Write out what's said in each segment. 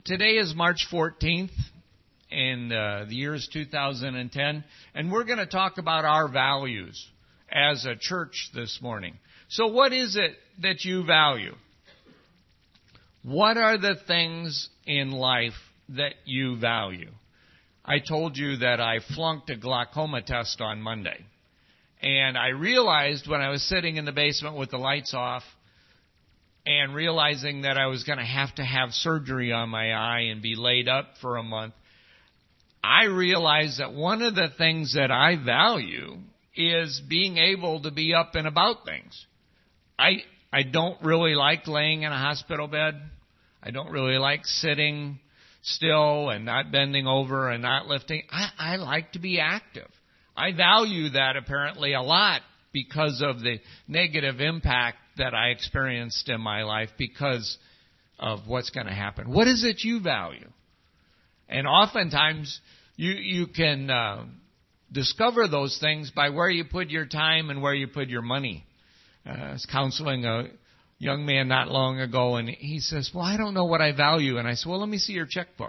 Today is March 14th, and the year is 2010, and we're going to talk about our values as a church this morning. So what is it that you value? What are the things in life that you value? I told you that I flunked a glaucoma test on Monday, and I realized when I was sitting in the basement with the lights off and realizing that I was going to have surgery on my eye and be laid up for a month, I realized that one of the things that I value is being able to be up and about things. I don't really like laying in a hospital bed. I don't really like sitting still and not bending over and not lifting. I like to be active. I value that apparently a lot because of the negative impact that I experienced in my life because of what's going to happen. What is it you value? And oftentimes you can discover those things by where you put your time and where you put your money. I was counseling a young man not long ago, and he says, well, I don't know what I value. And I said, well, let me see your checkbook.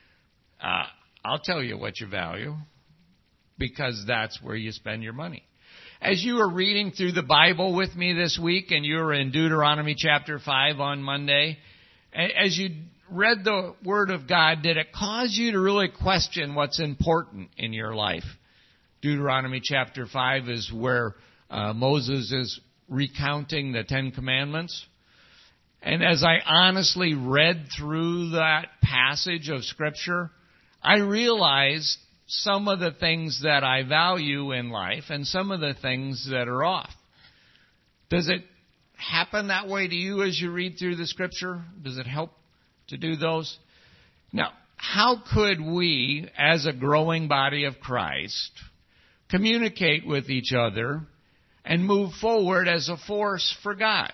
I'll tell you what you value, because that's where you spend your money. As you were reading through the Bible with me this week, and you were in Deuteronomy chapter 5 on Monday, as you read the Word of God, did it cause you to really question what's important in your life? Deuteronomy chapter 5 is where Moses is recounting the Ten Commandments. And as I honestly read through that passage of Scripture, I realized some of the things that I value in life and some of the things that are off. Does it happen that way to you as you read through the Scripture? Does it help to do those? Now, how could we, as a growing body of Christ, communicate with each other and move forward as a force for God?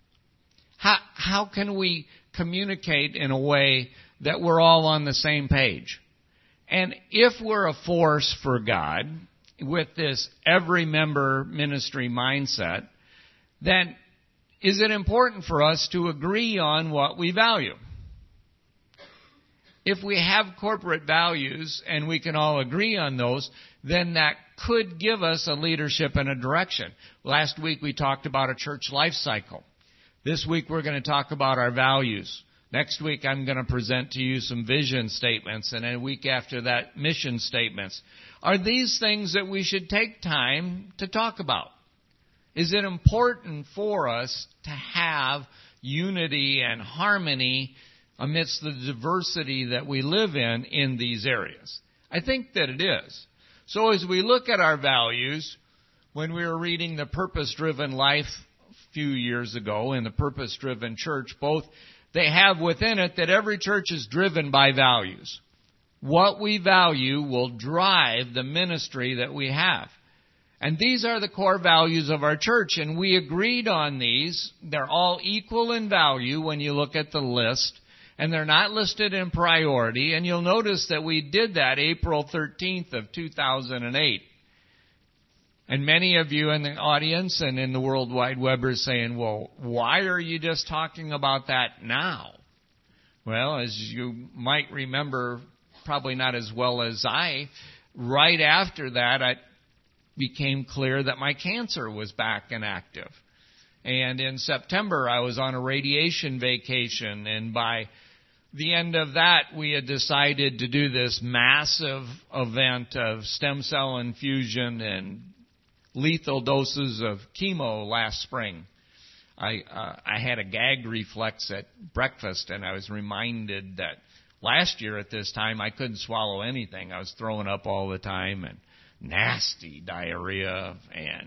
How can we communicate in a way that we're all on the same page? And if we're a force for God with this every member ministry mindset, then is it important for us to agree on what we value? If we have corporate values and we can all agree on those, then that could give us a leadership and a direction. Last week we talked about a church life cycle. This week we're going to talk about our values. Next week I'm going to present to you some vision statements, and a week after that, mission statements. Are these things that we should take time to talk about? Is it important for us to have unity and harmony amidst the diversity that we live in these areas? I think that it is. So as we look at our values, when we were reading The Purpose-Driven Life a few years ago in the Purpose-Driven Church, both they have within it that every church is driven by values. What we value will drive the ministry that we have. And these are the core values of our church, and we agreed on these. They're all equal in value when you look at the list, and they're not listed in priority. And you'll notice that we did that April 13th of 2008. And many of you in the audience and in the World Wide Web are saying, well, why are you just talking about that now? Well, as you might remember, probably not as well as I, right after that, it became clear that my cancer was back and active. And in September, I was on a radiation vacation, and by the end of that, we had decided to do this massive event of stem cell infusion and lethal doses of chemo last spring. I had a gag reflex at breakfast, and I was reminded that last year at this time I couldn't swallow anything. I was throwing up all the time and nasty diarrhea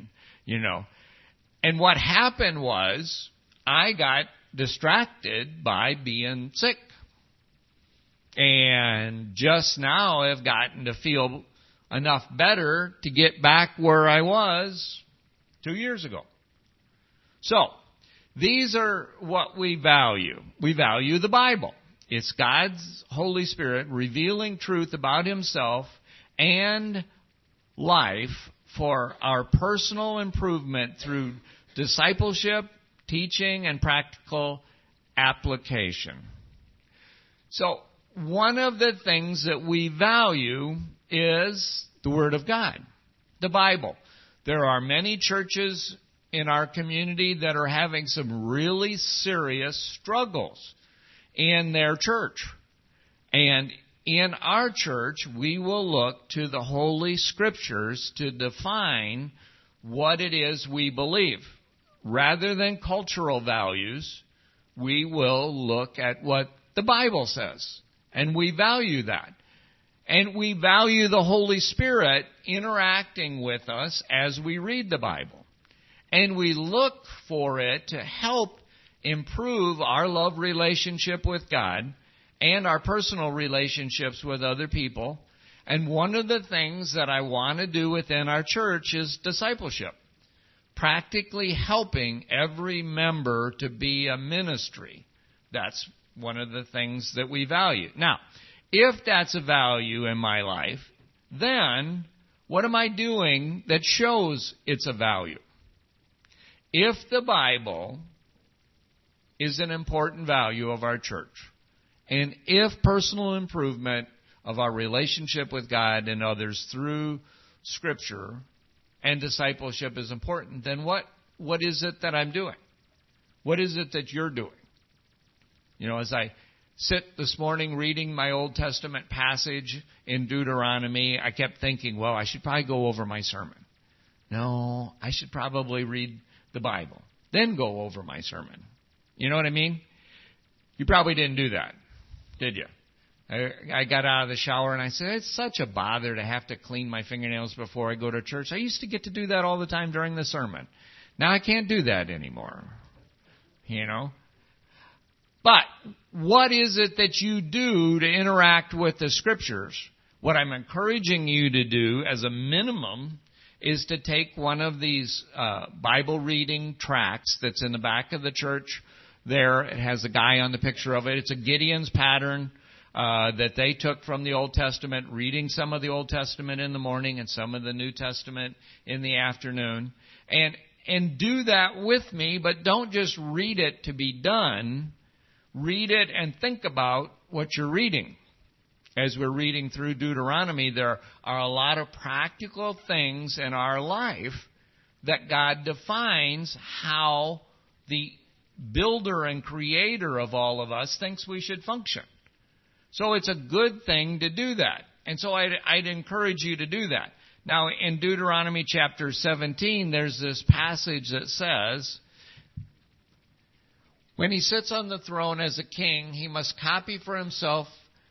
And what happened was I got distracted by being sick. And just now I've gotten to feel enough better to get back where I was 2 years ago. So, these are what we value. We value the Bible. It's God's Holy Spirit revealing truth about Himself and life for our personal improvement through discipleship, teaching, and practical application. So, one of the things that we value is the Word of God, the Bible. There are many churches in our community that are having some really serious struggles in their church. And in our church, we will look to the Holy Scriptures to define what it is we believe. Rather than cultural values, we will look at what the Bible says. And we value that. And we value the Holy Spirit interacting with us as we read the Bible. And we look for it to help improve our love relationship with God and our personal relationships with other people. And one of the things that I want to do within our church is discipleship. Practically helping every member to be a ministry. That's one of the things that we value. Now, if that's a value in my life, then what am I doing that shows it's a value? If the Bible is an important value of our church, and if personal improvement of our relationship with God and others through Scripture and discipleship is important, then what is it that I'm doing? What is it that you're doing? You know, as I sit this morning reading my Old Testament passage in Deuteronomy, I kept thinking, well, I should probably go over my sermon. No, I should probably read the Bible, then go over my sermon. You know what I mean? You probably didn't do that, did you? I got out of the shower and I said, it's such a bother to have to clean my fingernails before I go to church. I used to get to do that all the time during the sermon. Now I can't do that anymore. You know? But what is it that you do to interact with the Scriptures? What I'm encouraging you to do as a minimum is to take one of these Bible reading tracts that's in the back of the church there. It has a guy on the picture of it. It's a Gideon's pattern that they took from the Old Testament, reading some of the Old Testament in the morning and some of the New Testament in the afternoon. And do that with me, but don't just read it to be done. Read it and think about what you're reading. As we're reading through Deuteronomy, there are a lot of practical things in our life that God defines how the builder and creator of all of us thinks we should function. So it's a good thing to do that. And so I'd encourage you to do that. Now, in Deuteronomy chapter 17, there's this passage that says, when he sits on the throne as a king, he must copy for himself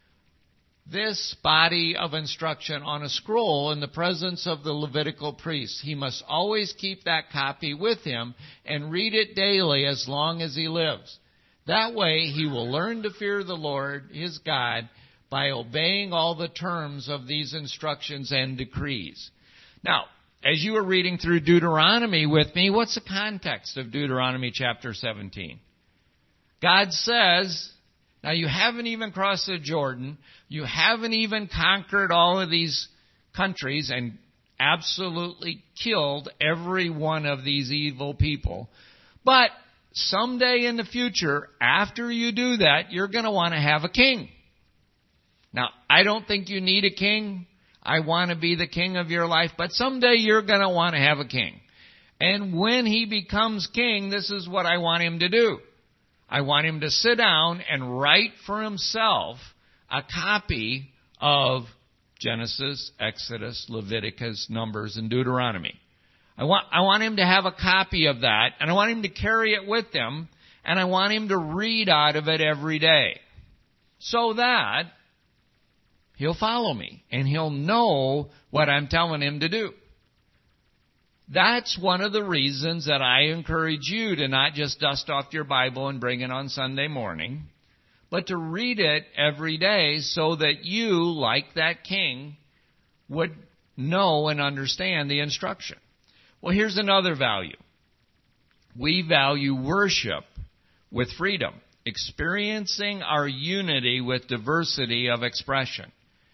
this body of instruction on a scroll in the presence of the Levitical priests. He must always keep that copy with him and read it daily as long as he lives. That way he will learn to fear the Lord, his God, by obeying all the terms of these instructions and decrees. Now, as you were reading through Deuteronomy with me, what's the context of Deuteronomy chapter 17? God says, now you haven't even crossed the Jordan, you haven't even conquered all of these countries and absolutely killed every one of these evil people, but someday in the future, after you do that, you're going to want to have a king. Now, I don't think you need a king. I want to be the king of your life, but someday you're going to want to have a king. And when he becomes king, this is what I want him to do. I want him to sit down and write for himself a copy of Genesis, Exodus, Leviticus, Numbers, and Deuteronomy. I want him to have a copy of that, and I want him to carry it with him, and I want him to read out of it every day, so that he'll follow me, and he'll know what I'm telling him to do. That's one of the reasons that I encourage you to not just dust off your Bible and bring it on Sunday morning, but to read it every day so that you, like that king, would know and understand the instruction. Well, here's another value. We value worship with freedom, experiencing our unity with diversity of expression.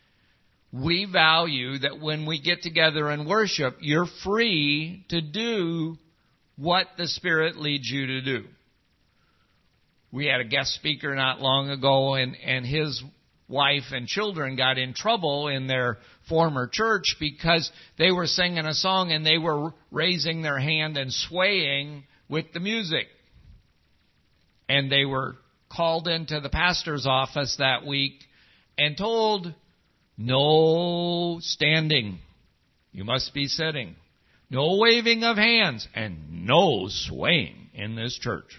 We value that when we get together and worship, you're free to do what the Spirit leads you to do. We had a guest speaker not long ago, and his wife and children got in trouble in their former church because they were singing a song and they were raising their hand and swaying with the music. And they were called into the pastor's office that week and told, no standing. You must be sitting. No waving of hands and no swaying in this church.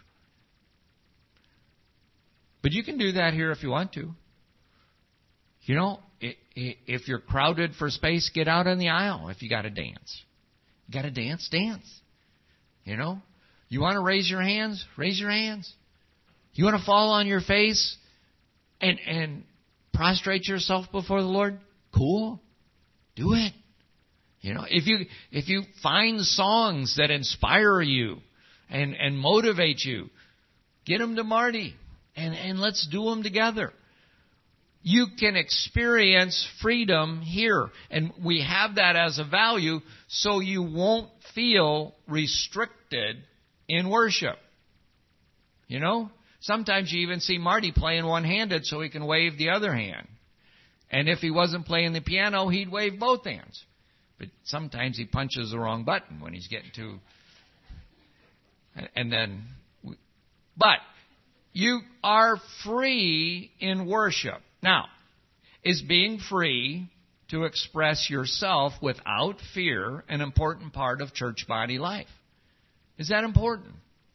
But you can do that here if you want to. You know, if you're crowded for space, get out in the aisle if you got to dance. You got to dance, dance. You know, you want to raise your hands? Raise your hands. You want to fall on your face and prostrate yourself before the Lord? Cool. Do it. You know, if you find songs that inspire you and motivate you, get them to Marty and let's do them together. You can experience freedom here. And we have that as a value so you won't feel restricted in worship. You know? Sometimes you even see Marty playing one-handed so he can wave the other hand. And if he wasn't playing the piano, he'd wave both hands. But sometimes he punches the wrong button when he's getting to... But you are free in worship. Now, is being free to express yourself without fear an important part of church body life? Is that important?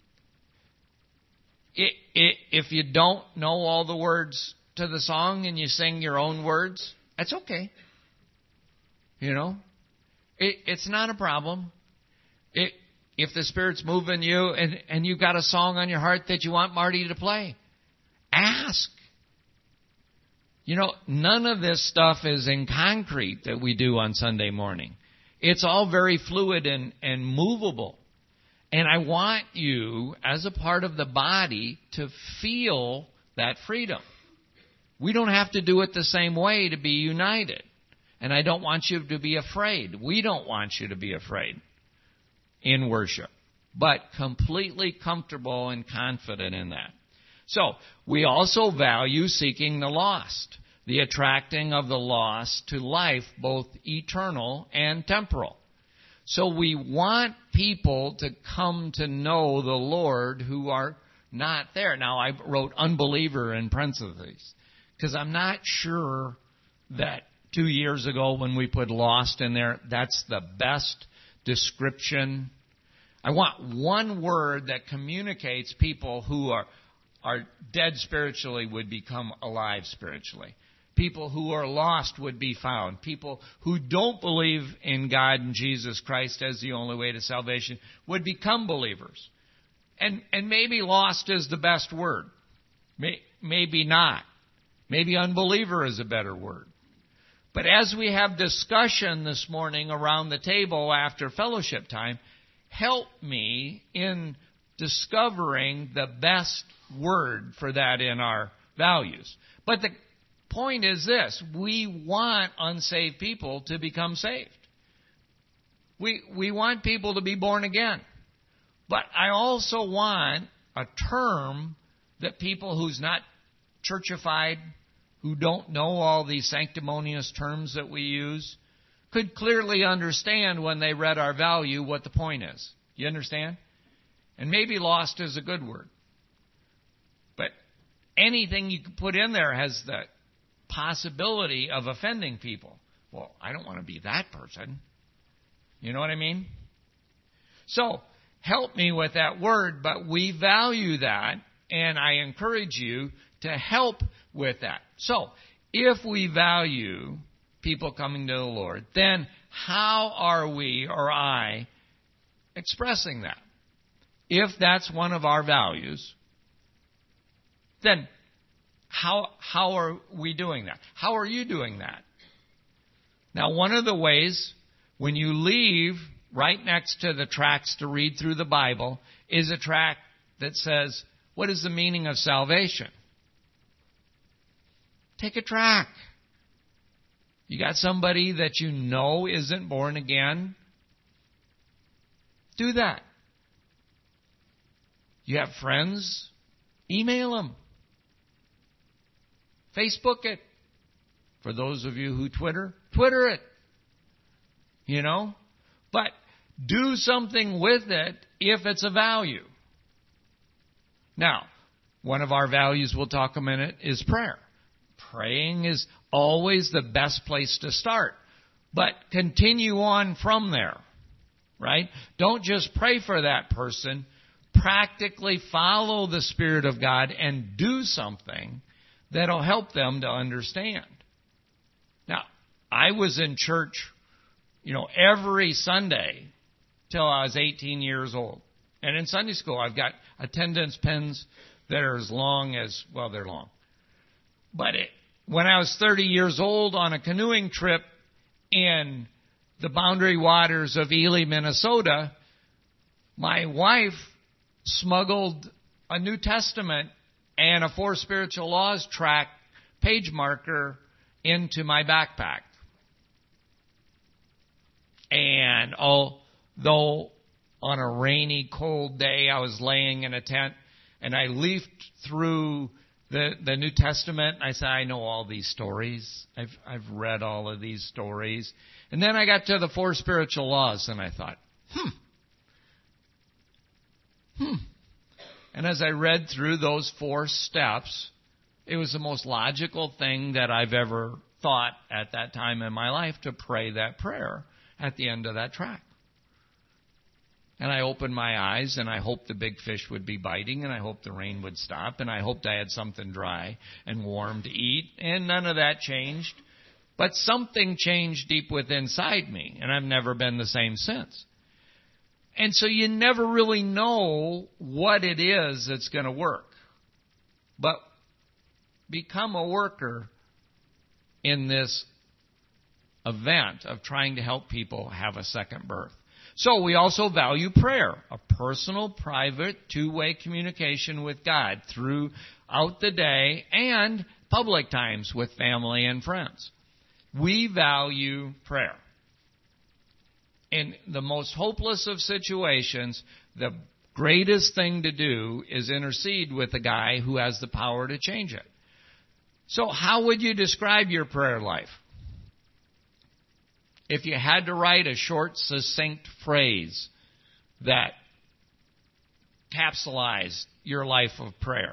If you don't know all the words to the song and you sing your own words, that's okay. You know? It's not a problem. If the Spirit's moving you and you've got a song on your heart that you want Marty to play, ask. You know, none of this stuff is in concrete that we do on Sunday morning. It's all very fluid and movable. And I want you, as a part of the body, to feel that freedom. We don't have to do it the same way to be united. And I don't want you to be afraid. We don't want you to be afraid in worship, but completely comfortable and confident in that. So, we also value seeking the lost, the attracting of the lost to life, both eternal and temporal. So we want people to come to know the Lord who are not there. Now, I wrote unbeliever in parentheses because I'm not sure that 2 years ago when we put lost in there, that's the best description. I want one word that communicates people who are dead spiritually would become alive spiritually. People who are lost would be found. People who don't believe in God and Jesus Christ as the only way to salvation would become believers. And maybe lost is the best word. Maybe not. Maybe unbeliever is a better word. But as we have discussion this morning around the table after fellowship time, help me in discovering the best word for that in our values. But the point is this: we want unsaved people to become saved. We want people to be born again. But I also want a term that people who's not churchified, who don't know all these sanctimonious terms that we use, could clearly understand when they read our value what the point is. You understand? And maybe lost is a good word. But anything you can put in there has the possibility of offending people. Well, I don't want to be that person. You know what I mean? So, help me with that word, but we value that, and I encourage you to help with that. So, if we value people coming to the Lord, then how are we, or I, expressing that? If that's one of our values, then how are we doing that? How are you doing that? Now, one of the ways, when you leave, right next to the tracts to read through the Bible, is a tract that says, what is the meaning of salvation? Take a tract. You got somebody that you know isn't born again? Do that. You have friends? Email them. Facebook it. For those of you who Twitter it. But do something with it if it's a value. Now, one of our values we'll talk a minute is prayer. Praying is always the best place to start. But continue on from there, right? Don't just pray for that person. Practically follow the Spirit of God and do something that'll help them to understand. Now, I was in church, every Sunday till I was 18 years old. And in Sunday school, I've got attendance pins that are as long as, they're long. But when I was 30 years old on a canoeing trip in the boundary waters of Ely, Minnesota, my wife smuggled a New Testament and a Four Spiritual Laws tract page marker into my backpack. And although on a rainy, cold day I was laying in a tent and I leafed through the New Testament, I said, I know all these stories. I've read all of these stories. And then I got to the Four Spiritual Laws and I thought, And as I read through those 4 steps, it was the most logical thing that I've ever thought at that time in my life to pray that prayer at the end of that tract. And I opened my eyes, and I hoped the big fish would be biting, and I hoped the rain would stop, and I hoped I had something dry and warm to eat, and none of that changed. But something changed deep within inside me, and I've never been the same since. And so you never really know what it is that's going to work. But become a worker in this event of trying to help people have a second birth. So we also value prayer, a personal, private, two-way communication with God throughout the day and public times with family and friends. We value prayer. In the most hopeless of situations, the greatest thing to do is intercede with the guy who has the power to change it. So how would you describe your prayer life? If you had to write a short, succinct phrase that capsulized your life of prayer,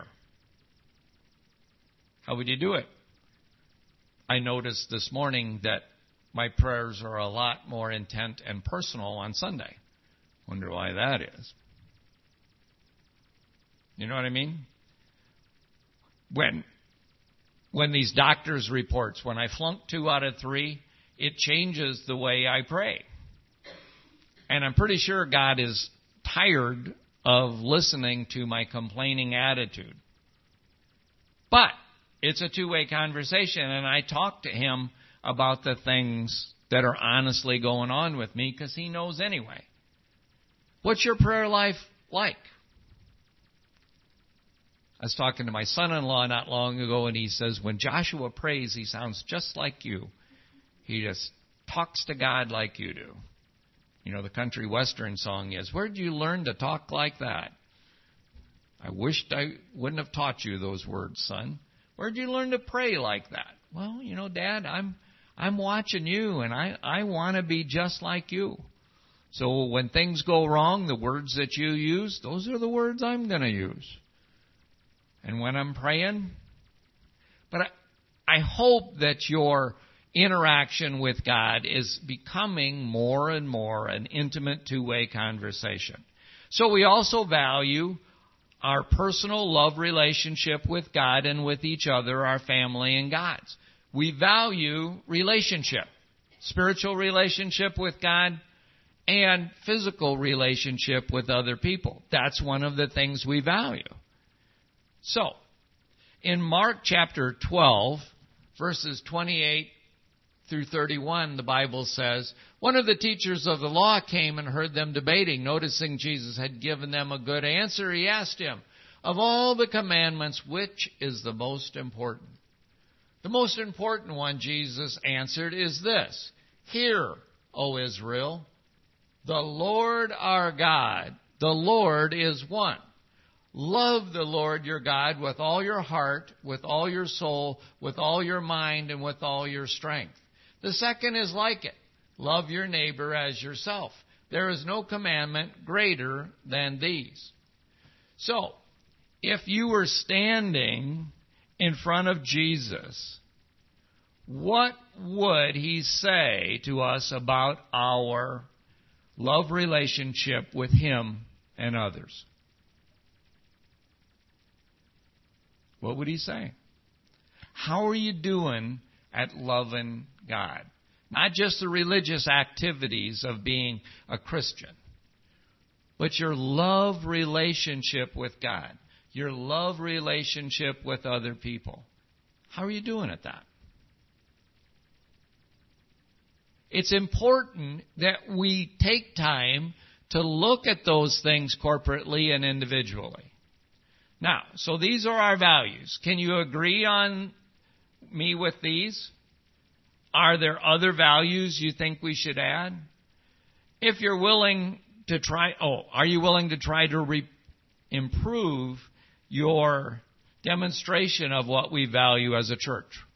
how would you do it? I noticed this morning that my prayers are a lot more intent and personal on Sunday. Wonder why that is. You know what I mean? When these doctors' reports, when I flunk 2 out of 3, it changes the way I pray. And I'm pretty sure God is tired of listening to my complaining attitude. But it's a two-way conversation, and I talk to Him about the things that are honestly going on with me because He knows anyway. What's your prayer life like? I was talking to my son-in-law not long ago, and he says, when Joshua prays, he sounds just like you. He just talks to God like you do. You know, the country western song is, where'd you learn to talk like that? I wished I wouldn't have taught you those words, son. Where'd you learn to pray like that? Well, Dad, I'm watching you, and I want to be just like you. So when things go wrong, the words that you use, those are the words I'm going to use. And when I'm praying, but I hope that your interaction with God is becoming more and more an intimate two-way conversation. So we also value our personal love relationship with God and with each other, our family and God's. We value relationship, spiritual relationship with God and physical relationship with other people. That's one of the things we value. So, in Mark chapter 12, verses 28 through 31, the Bible says, one of the teachers of the law came and heard them debating. Noticing Jesus had given them a good answer, he asked him, of all the commandments, which is the most important? The most important one, Jesus answered, is this. Hear, O Israel, the Lord our God, the Lord is one. Love the Lord your God with all your heart, with all your soul, with all your mind, and with all your strength. The second is like it. Love your neighbor as yourself. There is no commandment greater than these. So, if you were standing in front of Jesus, what would he say to us about our love relationship with him and others? What would he say? How are you doing at loving God? Not just the religious activities of being a Christian, but your love relationship with God, your love relationship with other people. How are you doing at that? It's important that we take time to look at those things corporately and individually. Now, so these are our values. Can you agree on me with these? Are there other values you think we should add? If you're willing to try, are you willing to try to improve your demonstration of what we value as a church?